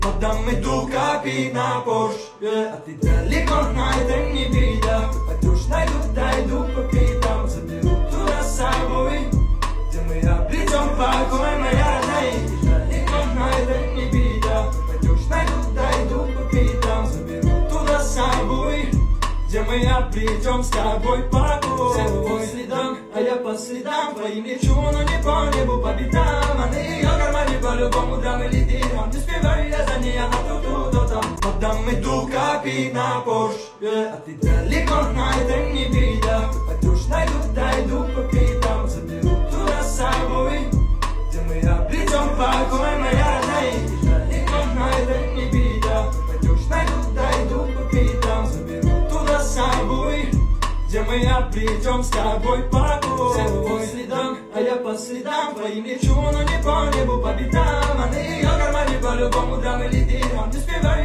По дому копить на Порш, а ты далеко, на это не беда. Пойдешь, дойду по пятам, заберу туда с собой, где мы обретем покой, моя родная. Далеко, на это не беда. Пойдешь, дойду по пятам, заберу туда с собой, где мы обретем с тобой покой. Все по следам, а я по следам твоим лечу, но не по небу, по битам. А на ее кармане по-любому дам или дырам. Не успеваю я за ней, она тут там. По дому копить на Порш, а ты далеко, на это не беда. Пойдешь, дойду по пятам, заберу туда с собой, где мы обретем покой, моя родная. Далеко, на это не беда. Пойдешь, дойду по пятам, заберу туда с собой, где мы обретем с тобой покой. Все по следам, а я по следам твоим лечу, но не по небу, по битам. А на ее кармане по-любому дам или дырам. Не успеваю